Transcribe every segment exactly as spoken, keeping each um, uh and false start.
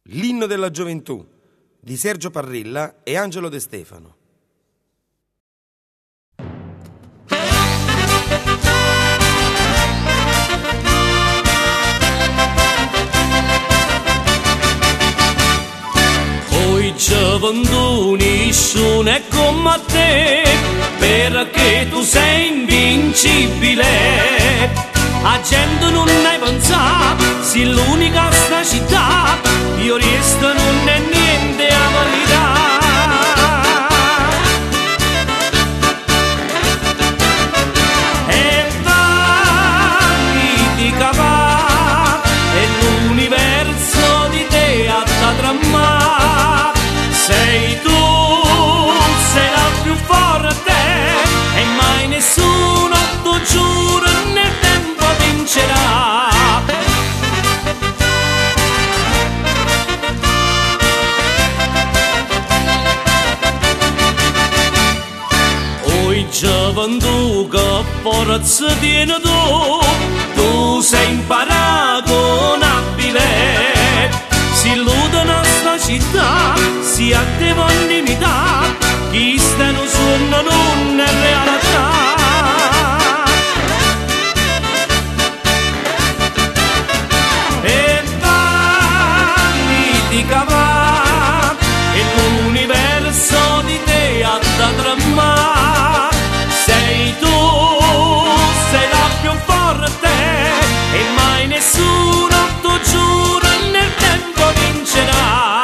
L'inno della gioventù di Sergio Parrilla e Angelo De Stefano. Poi gioventù nessuno è come te, perché tu sei invincibile. La gente non ne pensa, sei l'unica sta città, io resto non è niente a verità. E vai di cavà, e l'universo di te a da tramma. Sei tu, sei la più forte, e mai nessuno, tu giuro, nel tempo vincerà. Oi gioventù che forza tieni tu, tu sei imparagonabile. Si illude nostra città, si a te vuole imitare, chi sta in un sogno non è realtà. E vai di cavà, e l'universo di te ha da tramma. Sei tu, sei la più forte, e mai nessuno, tu giuro, nel tempo vincerà.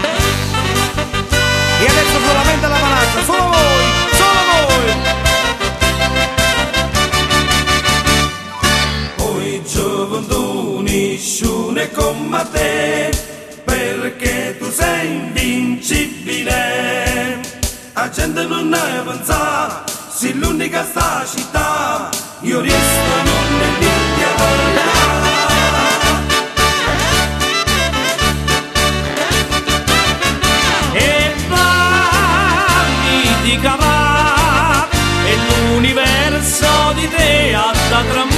E adesso solamente la palanca, solo voi, solo voi. Poi gioventù nessuno è come te, perché tu sei invincibile. La gente non ne pensa, sei l'unica sta città, io resto non è niente a parlare. E vai di cavà, e l'universo di te ha da tramare.